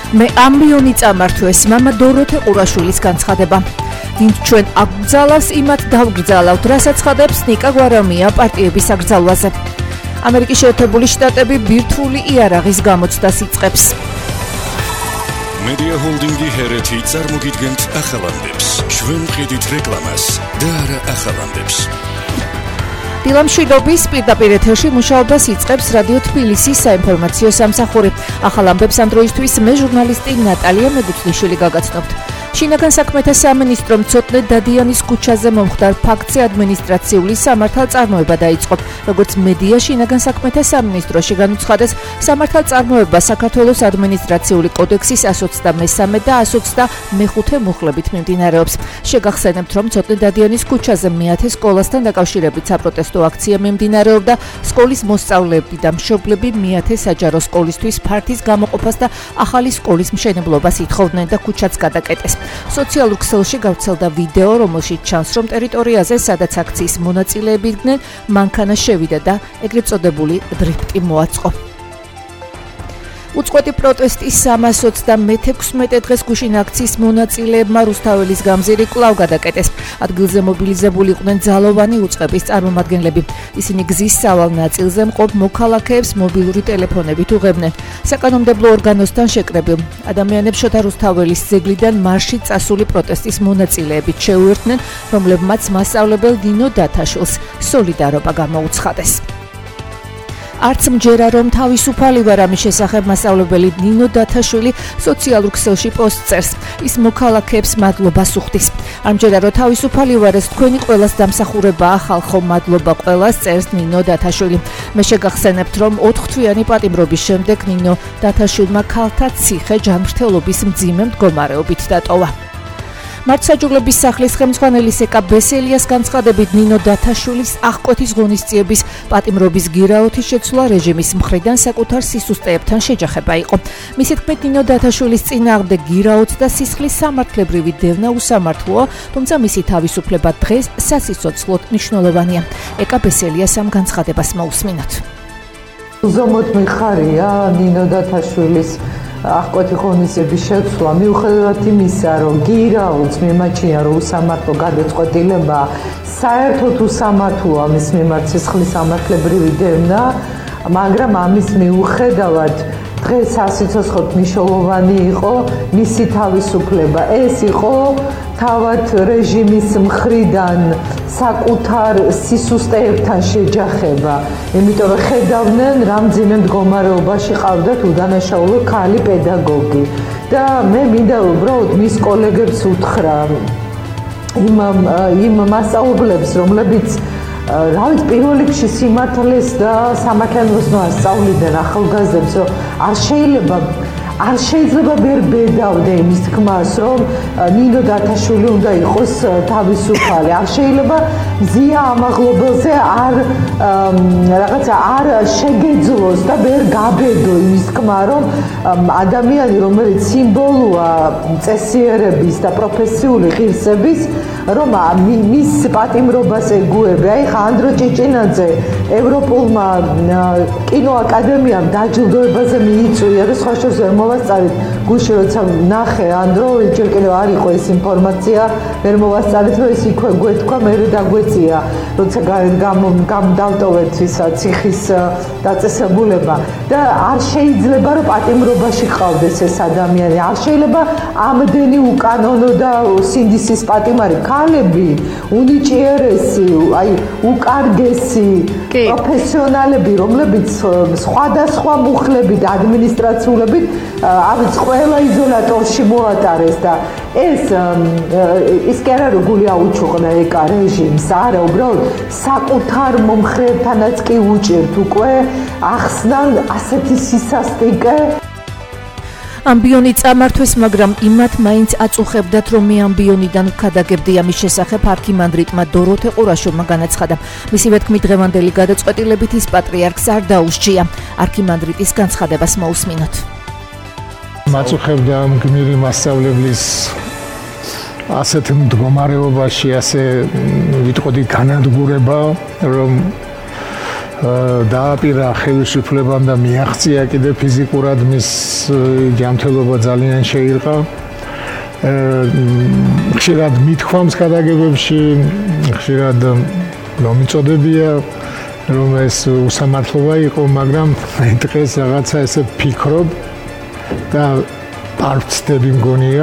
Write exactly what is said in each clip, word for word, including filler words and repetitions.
მე ამბიონი წამართვეს მამა დოროთე ყურაშვილის განცხადება. ვინც ჩვენ აგრძალავს იმათ დავგრძალავთ, რასაც ხადებს ნიკა გვარამია პარტიების აკრძალვაზე. ამერიკის შეერთებული შტატები ბირთვული იარაღის გამოცდას იწყებს. Media Holding-ი ჰერეთი წარმოგიდგენთ ახალამდებს. ჩვენ ვყიდით რეკლამას და არა ახალამდებს. დილამშვიდობის პირდაპირ ეთერში მუშაობას იწყებს რადიო თბილისის საინფორმაციო სამსახური. ახალამდებს ამ დროისთვის მე ჟურნალისტი ნატალია მეგუცლიშვილი გაგაცნობთ. შინაგან საქმეთა სამინისტრომ ცოტნე დადიანის ქუჩაზე მომხდარ ფაქტზე ადმინისტრაციული სამართალწარმოება დაიწყო. როგორც მედია შინაგან საქმეთა სამინისტროში განუცხადეს, სამართალწარმოება საქართველოს ადმინისტრაციული კოდექსის εκατს ოცდამესამე და εκατს ოცდამეხუთე მუხლებით მიმდინარეობს. შეგახსენებთ, რომ ცოტნე დადიანის ქუჩაზე მეათე სკოლასთან დაკავშირებით საპროტესტო აქცია მიმდინარეობდა. სკოლის მოსწავლეები და მშობლები მეათე საჯარო სკოლისთვის ფართის გამოყოფას და ახალი სკოლის მშენებლობას ითხოვდნენ და ქუჩაც გადაკეტეს. სოციალურ ქსელში გავრცელდა ვიდეო, რომელშიც ჩანს, რომ ტერიტორიაზე, სადაც აქციის მონაწილეები იდგნენ, მანქანა შევიდა და ეგრეთ წოდებული დრიფტი მოაწყო. უწყვეტი პროტესტის სამას ოცდამექვსმეტე დღეს გუშინ აქციის მონაწილეებმა რუსთაველის გამზირი კვლავ გადაკეტეს. ადგილზე მობილიზებული იყვნენ ძალოვანი უწყების წარმომადგენლები. ისინი გზის სავალ ნაწილზე მყოფ მოქალაქეებს მობილური ტელეფონებით უღებდნენ. საკანონმდებლო ორგანოსთან შეკრებილ ადამიანებს შოთა რუსთაველის ძეგლიდან მარშით წასული პროტესტის მონაწილეებით შეუერთდნენ, რომლებმაც მასწავლებელ ნინო დათაშვილს სოლიდარობა გამოუცხადეს. არც მჯერა რომ თავისუფალი ვარ, ამის შესახებ მასწავლებელი ნინო დათაშვილი სოციალურ ქსელში პოსტს წერს. ის მოქალაქეებს მადლობას უხდის. ამჯერა რომ თავისუფალი ვარ, ეს თქვენი ყველას დამსახურებაა, ხალხო, მადლობა ყველას, წერს ნინო დათაშვილი. მე შეგახსენებთ, რომ ოთხთვიანი პატიმრობის შემდეგ ნინო დათაშვილმა ქალთა ციხე ჯანმრთელობის მძიმე მდგომარეობით დატოვა. მართლმსაჯულების სახლის ხელმძღვანელი სეკა ბესელიას განცხადებით, ნინო დათაშვილის აღკვეთის ღონისძიების პატიმრობის გირაოთის შეცვლა რეჟიმის მხრიდან საკუთარ სისუსტეებთან შეჯახება იყო. მისი თქმით, ნინო დათაშვილის წინააღმდეგ გირაოთს და სისხლის სამართლებრივი დევნა უსამართლოა, თუმცა მისი თავისუფლება დღეს სასიცოცხლოდ მნიშვნელოვანია. ეკა ბესელიას ამ განცხადებას მოусმინოთ. ზომოთ მიხარია ნინო დათაშვილის აღკვეთი ღონისძიების შეცვლა, მიუხედავად იმისა, რომ გირაოთს მიმაჩნია, რომ უსამართლო გადაწყვეტილება, საერთოდ უსამართლოა მის მიმართ სისხლის სამართლებრივი დევნა, მაგრამ ამის მიუხედავად დღეს სასიცოცხლოდ მნიშვნელოვანი იყო მისი თავისუფლება. ეს იყო თავად რეჟიმის მხრიდან საკუთარ სისუსტეებთან შეჯახება, იმიტომ რომ ხედავდნენ, რა მძიმე მდგომარეობაში ყავდათ უდანაშაულო ქალი პედაგოგი. და მე მინდა უბრალოდ მის კოლეგებს უთხრა, იმ იმ მასწავლებლებს, რომლებიც რა ვიცი, პირველ რიგში სიმართლეს და სამართლიანობას ასწავლიდნენ ახალგაზრდებს, რომ არ შეიძლება არ შეიძლება ვერ ბედავდე იმის თქმას, რომ ნინო დათაშვილი უნდა იყოს თავისუფალი. არ შეიძლება ზია ამაღლობელზე არ რაღაცა არ შეგეძლოს და ვერ გაბედო იმის თქმა, რომ ადამიანი, რომელიც სიმბოლოა წესიერების და პროფესიული ღირსების, რომ მის პატიმრობას ეგუება. აი ხა ანდრო ჭეჭინაძე ევროპულმა კინოაკადემიამ დაჯილდოებაზე მიიწვია და სხვა შორის ვერ მოვასწარით. გუშინ როცა ნახე ანდრო, ჯერ კიდევ არ იყო ეს ინფორმაცია, ვერ მოვასწარით, რომ ეს იქვე გვეთქვა, მე დაგვეწია, როცა დავტოვეთ ისა ციხის დაწესებულება და არ შეიძლება რომ პატიმრობაში ყავდეს ეს ადამიანი. არ შეიძლება ამდენი უკანონო და სინდისის პატიმარი ქალები, უნიჭიერესი, აი უკარგესი პროფესიონალები, რომლებიც სხვადასხვა მუხლებით, ადმინისტრაციულებით, არის ყველა იზოლატორში მოატარეს და ეს ის კი არა რომ გული აუჩუყნა ეკა რეჟიმს, არა, უბრალოდ საკუთარ მომხრეებთანაც კი უჭერთ უკვე ახსნან ასეთი სისასტიკე. ამბიონი წამართვეს, მაგრამ იმათ მაინც აწუხებდათ, რომ მე ამბიონიდან ვქადაგებდი. ამის შესახებ არქიმანდრიტმა დოროთე ყურაშვილმა განაცხადა. მისივე თქმით, დღევანდელი გადაწყვეტილებით ის პატრიარქს არ დაუსჯია. არქიმანდრიტის განცხადებას მოусმინოთ. მაწუხებდა ამ გმირი მასწავლებლის ასეთ მდგომარეობაში, ასე ვიტყოდი განადგურება, რომ დააპირა ხელისუფლებამ და მიაღწია კიდე ფიზიკურად მის ჯანმრთელობა ძალიან შეირყა. ხშირად მithქვამს გადაგებებში, ხშირად მომიწოდებია რომ ეს უსამართლობა იყო, მაგრამ დღეს რაღაცა ესე ფიქრობ და არ ვცდები მგონია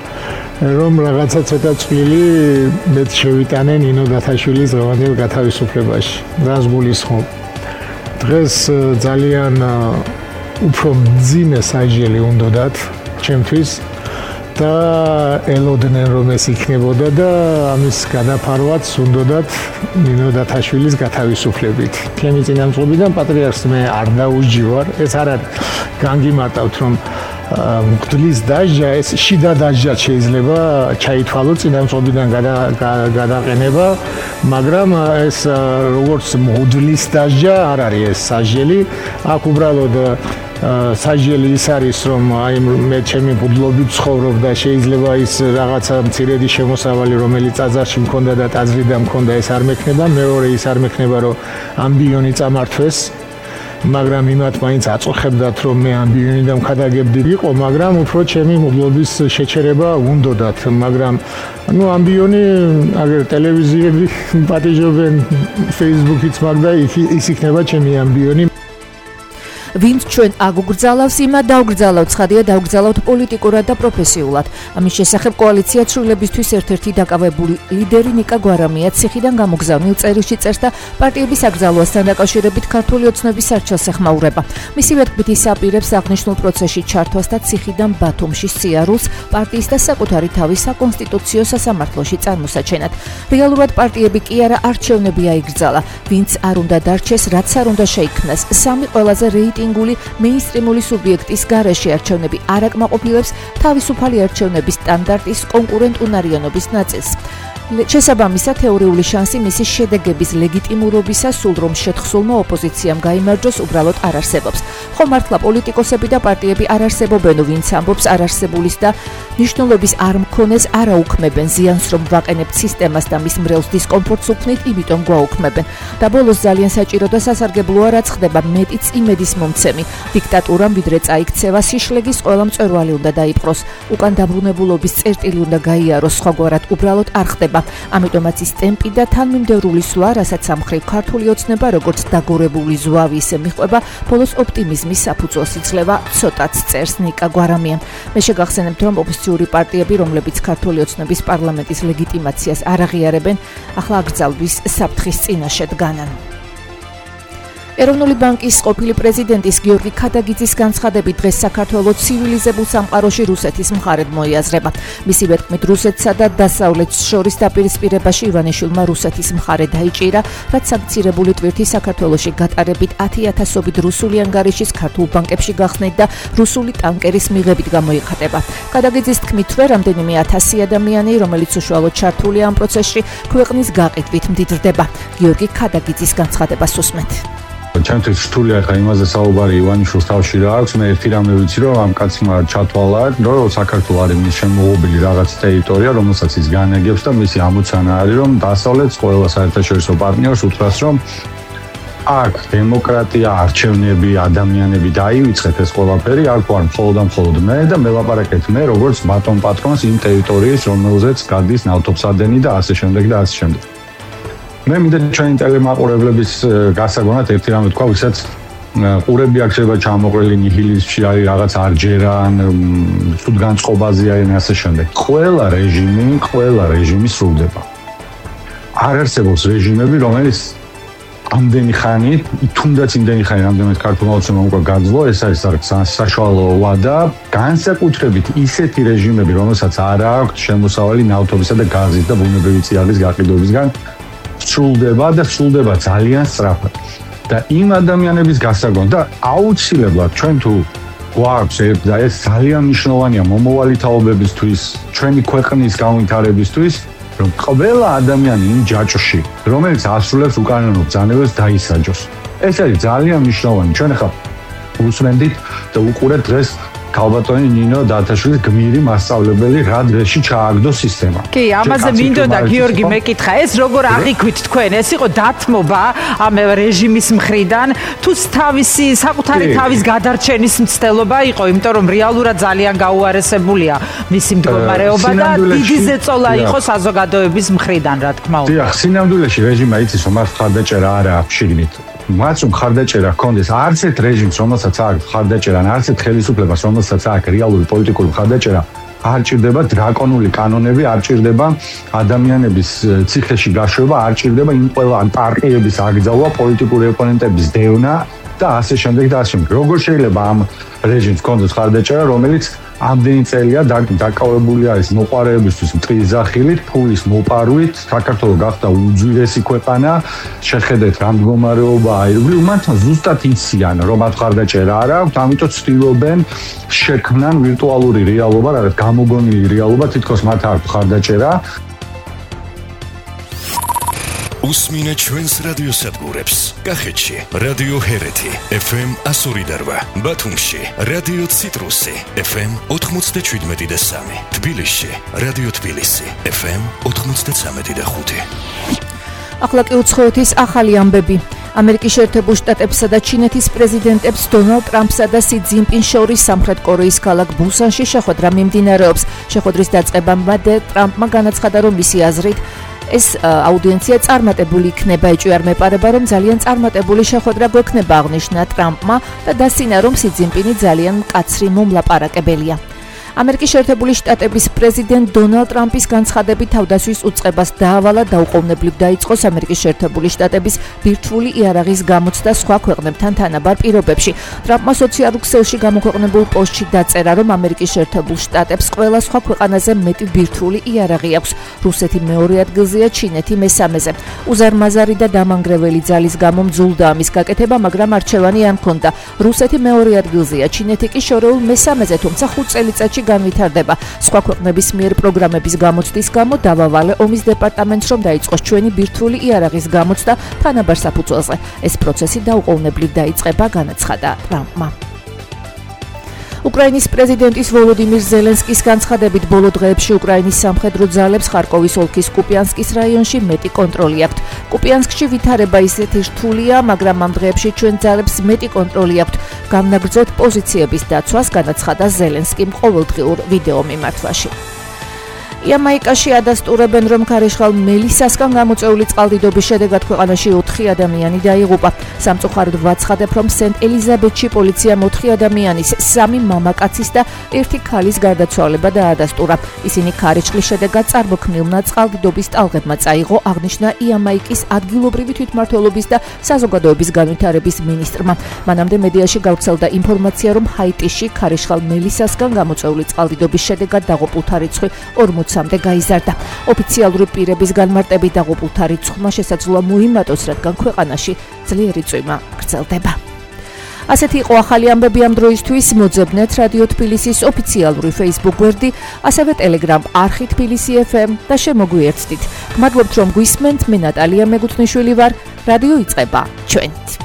რომ რაღაცა ცოტა წვლილი მეც შევიტანე ნინო დათაშვილის დღევანდელ გათავისუფლებაში. რას გულისხმობ? დღეს ძალიან უფრო მძიმე საჯელი უნდათ ჩემთვის და ელოდნენ რომ ეს იქნებოდა და ამის გადაფარვაც უნდათ ნინო დათაშვილის გათავისუფლებით. ჩემი წინამძღვრიდან პატრიარქს მე არ დაუჯივარ, ეს არ არის განგიმარტავთ რომ მღვდლის დასჯა, ეს შიდა დასჯა შეიძლება ჩაითვალოს წინამძღვრიდან გადაყენება, მაგრამ ეს როგორც მღვდლის დასჯა არ არის ეს სასჯელი. აქ უბრალოდ სასჯელი ის არის რომ აი მე ჩემი მღვდლობით ცხოვრობ და შეიძლება ის რაღაცა მცირედი შემოსავალი რომელიც ტაძარში მქონდა და ტაძრიდან მქონდა ეს არ მექნება, მეორე ის არ მექნება რომ ამბიონი წამართვეს. მაგრამ იმათ მაინც აწუხებდათ რომ მე ამბიონიდან ხადაგებდი იყო, მაგრამ უფრო ჩემი მოგლობის შეჩერება უნდათ, მაგრამ ну ამბიონი აგერ ტელევიზიები პატიჟობენ, Facebook-იც მაგდა ის იქნება ჩემი ამბიონი. ვინც ჩვენ აგუგრძალავს, იმა დაუგრძალავთ, ცხადია დაუგრძალავთ პოლიტიკურად და პროფესიულად. ამის შესახებ კოალიცია ცვლილებისთვის ერთ-ერთი დაკავებული ლიდერი ნიკა გვარამია ციხიდან გამოგზავნილ წერილში წერს და პარტიების აკრძალვასთან დაკავშირებით ქართული ოცნების არჩევს ეხმაურება. მისივე თქმით ის აპირებს აღნიშნულ პროცესში ჩართვას და ციხიდან ბათუმში სიარულს პარტიის და საკუთარი თავის საკონსტიტუციო სასამართლოში წარმოსაჩენად. რეალურად პარტიები კი არა არჩევნები აიგრძალა, ვინც არ უნდა დარჩეს, რაც არ უნდა შეიქმნას. სამი ყველაზე რეიტინგ მეინსტრიმული სუბიექტის გარეშე არჩევნები არ აკმაყოფილებს თავისუფალი არჩევნების სტანდარტის კონკურენტუნარიანობის ნაწილს. შესაბამისად, თეორიული შანსი მისი შედეგების ლეგიტიმურობისა სულ რომ შეთხსულმა ოპოზიციამ გაიმარჯვოს უბრალოდ არ არსებობს. ხო მართლა პოლიტიკოსები და პარტიები არ არსებობენ, ვინც ამბობს არ არსებულის და ნიშნულობის არ მქონეს არა უქმებენ ზიანს რომ ვაყენებთ სისტემას და მის მრევლს დისკომფორტს უქმნით, იმიტომ გვაუქმებენ. და ბოლოს ძალიან საჭირო და სასარგებლოა რაც ხდება მეტიც იმედის მომცემი. დიქტატურამ ვიდრე წაიქცევა სიშლეგის ყველა მწვერვალი უნდა დაიპყროს. უკან დაბრუნებულობის წერტილი უნდა გაიაროს, სხვაგვარად უბრალოდ არ ხდება. ამიტომაც ის ტემპი და თანმიმდევრული სვლა, რასაც სამხრეთ ქართული ოცნება როგორც დაგორებული ზვავი ისე მიყვება, ბოლოს ოპტიმიზმის საფუძველს იძლევა, ცოტაც წერს ნიკა გვარამია. მე შეგახსენებთ, რომ ოპოზიციური პარტიები, რომლებიც ქართული ოცნების პარლამენტის ლეგიტიმაციას არ აღიარებენ, ახლა აკრძალვის საფრთხის წინაშე დგანან. ეროვნული ბანკის ყოფილი პრეზიდენტის გიორგი ქადაგიძის განცხადებით დღეს საქართველოს ცივილიზებულ სამყაროში რუსეთის მხარედ მოიაზრება. მისივე თქმით, რუსეთსა და დასავლეთს შორის დაპირისპირებაში ივანიშვილმა რუსეთის მხარე დაიჭირა, რაც სანქცირებული ტვირთი საქართველოში გატარებით ათი ათასობით რუსული ანგარიშის ქართულ ბანკებში გახსნით და რუსული ტანკერის მიღებით გამოიხატება. ქადაგიძის თქმით, რამდენიმე ათასი ადამიანი, რომელიც უშუალოდ ჩართულია ამ პროცესში, ქვეყნის გაყიდვით მდიდრდება. გიორგი ქადაგიძის განცხადებას უსმენთ. ჩემთვის რთულია ხა იმაზე საუბარი ივანიშვილს თავში რა აქვს. მე ერთი რამე ვიცი რომ ამ კაცმა ჩათვალა რომ საქართველო არის მის შემოღობილი რაღაც ტერიტორია, რომელსაც ის განაგებს და მისი ამოცანა არის რომ დასავლეთს ყველა საერთაშორისო პარტნიორს უთხრას რომ აქ დემოკრატია, არჩევნები, ადამიანები დაივიწყეთ ეს ყველაფერი, აქ ვარ მხოლოდ და მხოლოდ მე და მელაპარაკეთ მე როგორც ბატონ პატრონს იმ ტერიტორიის, რომელზეც გადის ნავთობსადენი და ასე შემდეგ და ასე შემდეგ. მე მინდა ჩვენი ტელემაყურებლების გასაგონად ერთი რამე თქვა, ვისაც ყურები აქ შეიძლება ჩამოყრილი ნიჰილიზმში არის, რაღაც არჯერან, სულ განწყობაზე არის და ასე შემდეგ. ყველა რეჟიმი, ყველა რეჟიმი სრულდება. არ არსებობს რეჟიმები, რომელიც ამდენი ხანი, თუნდაც იმდენი ხანი, რამდენიც ქართულმა ოცნებამ უკვე გაძლო, ეს არის საშუალო ვადა, განსაკუთრებით ისეთი რეჟიმები, რომელსაც არ აქვს შემოსავალი ნავთობისა და გაზის და ბუნებრივი წიაღის გაყიდვებისგან, სრულდება და სრულდება ძალიან სწრაფად. და იმ ადამიანების გასაგონად და აუცილებლად ჩვენ თუ გვაქვს და ეს ძალიან მნიშვნელოვანია მომავალი თაობებისთვის, ჩვენი ქვეყნის განვითარებისთვის, რომ ყველა ადამიანი იმ ჯაჭვში, რომელიც ასრულებს უკანონო ბრძანებებს, დაისაჯოს. ეს არის ძალიან მნიშვნელოვანი. ჩვენ ახლა უსმენდით და უყურებთ დღეს ქალბატონი ნინო დათაშვილის გმირი მასწავლებელი რა დღეში ჩააგდო სისტემა. კი, ამაზე მინდოდა გიორგი მეკითხა, ეს როგორ აღიქვით თქვენ? ეს იყო დათმობა ამ რეჟიმის მხრიდან, თუ თავისი საკუთარი თავის გადარჩენის მცდელობა იყო, იმიტომ რომ რეალურად ძალიან გაუარესებულია მისი მდგომარეობა და დიდი ზეწოლა იყო საზოგადოების მხრიდან, რა თქმა უნდა. დიახ, სინამდვილეში რეჟიმმა იცის, რომ მას ხარდაჭერა არა აქვს შიგნით. მას რომ ხარდაჭერა ჰქონდეს, არც ერთ რეჟიმს, რომელსაც აქვს ხარდაჭერა, არც ერთ ხელისუფლებას, რომელსაც აქვს რეალური პოლიტიკური ხარდაჭერა, არ ჭირდება დრაკონული კანონები, არ ჭირდება ადამიანების ციხეში გაშვება, არ ჭირდება იმ ყველა პარტიების აკრძალვა, პოლიტიკური ოპონენტების დევნა და ასე შემდეგ და ასე შემდეგ. როგორ შეიძლება ამ რეჟიმს ჰქონდეს ხარდაჭერა, რომელიც ამდენი წელია დაკავებული არის მოყარეებისთვის მტრის ზახილით, ფულის მოპარვით, საქართველო გახდა უძვირესი ქვეყანა, შეხედეთ რა მდგომარეობაა აირული, მათთან ზუსტად იციან, რომ მათ ხარდაჭერა არ აქვს, ამიტომ ცდილობენ შექმნან ვირტუალური რეალობა, რაღაც გამოგონილი რეალობა, თითქოს მათ აქვს ხარდაჭერა. უსმინეთ ჩვენს რადიოსადგურებს. კახეთში რადიო ჰერეთი ეფ ემ ასორი და რვა, ბათუმში რადიო ციტრუსი ეფ ემ ოთხმოცდაშვიდმეტი და სამი, თბილისში რადიო თბილისი ეფ ემ ოთხმოცდაცამეტი და ხუთი. ახლა კი უცხოეთის ახალი ამბები. ამერიკის შეერთებულ შტატებსა და ჩინეთის პრეზიდენტებს დონალდ ტრამპსა და სი ძინპინს შორის სამხრეთ კორეის ქალაქ ბუსანში შეხვედრა მიმდინარეობს. შეხვედრის დაწყებამდე ტრამპმა განაცხადა, რომ მისი აზრით ეს აუდიენცია წარმატებული იქნება, ეჭვი მეპარება, რომ ძალიან წარმატებული შეხვედრა გვექნება, აღნიშნა ტრამპმა და დასცინა, რომ სი ძინპინი ძალიან მკაცრი მომლაპარაკებელია. ამერიკის შეერთებული შტატების პრეზიდენტ დონალდ ტრამპის განცხადებით თავდასხმის უწყებას დაავალა დაუყოვნებლივ დაიწყოს ამერიკის შეერთებული შტატების ბირთვული იარაღის გამოცდა სხვა ქვეყნებთან თანაბარ პირობებში. ტრამპმა სოციალურ ქსელში გამოქვეყნებულ პოსტში დაწერა, რომ ამერიკის შეერთებულ შტატებს ყველა სხვა ქვეყანაზე მეტი ბირთვული იარაღი აქვს. რუსეთი მეორე ადგილზეა, ჩინეთი მესამეზე. უზარმაზარი და დამანგრეველი ძალის გამო მძულდა ამის გაკეთება, მაგრამ არჩევანი არ მქონდა. რუსეთი მეორე ადგილზეა, ჩინეთი კი შორეულ მესამეზე, თუმცა ხუთ წელიწადში განვითარდება. სხვა ქვეყნების მიერ პროგრამების გამოცდის გამო დავავალე ომის დეპარტამენტს, რომ დაიწყოს ჩვენი ბირთვული იარაღის გამოცდა თანაბარ საფუძველზე. ეს პროცესი დაუყოვნებლივ დაიწყება, განაცხადა ტრამპმა. უკრაინის პრეზიდენტის ვოლოდიმირ ზელენსკის განცხადებით, ბოლო დღეებში უკრაინის სამხედრო ძალებს ხარკოვის ოლქის კუპიანსკის რაიონში მეტი კონტროლი აქვთ. კუპიანსკში ვითარება ისეთი რთულია, მაგრამ ამ დღეებში ჩვენ ძალებს მეტი კონტროლი აქვთ. გამნაგრძოთ პოზიციების დაცვას, განაცხადა ზელენსკიმ ყოველდღიურ ვიდეო მიმართვაში. იამაიკაში ადასტურებენ, რომ ქარიშხალ მელისასგან გამოწვეული წყალდიდობის შედეგად ქვეყანაში ოთხი ადამიანი დაიღუპა. სამწუხაროდ ვაცხადებ, რომ სენტ ელიზაბეთში პოლიციამ ოთხი ადამიანის, სამი მამაკაცის და ერთი ქალის გარდაცვალება დაადასტურა. ისინი ქარიშხლის შედეგად წარმოქმნილმა წყალდიდობის ტალღებმა წაიღო, აღნიშნა იამაიკის ადგილობრივი თვითმმართველობის და საზოგადოების განვითარების მინისტრმა. მანამდე მედიაში გავრცელდა ინფორმაცია, რომ ჰაიტიში ქარიშხალ მელისასგან გამოწვეული წყალდიდობის შედეგად დაღუპულთა რიცხვი ორმოცამდე გაიზარდა. ოფიციალური პირების განმარტებით დაღუპულთა რიცხვმა შესაძლოა მოიმატოს, რადგან ქვეყანაში ძლიერი წვიმა გრძელდება. ასეთი იყო ახალი ამბები ამ დროისთვის. მოძებნეთ რადიო თბილისის ოფიციალური Facebook გვერდი, ასევე Telegram არხი თბილისი ეფ ემ და შემოგვიერთდით. გმადლობთ, რომ გვისმენთ. მე ნატალია მეგუთნიშვილი ვარ. რადიო იწყება ჩვენით.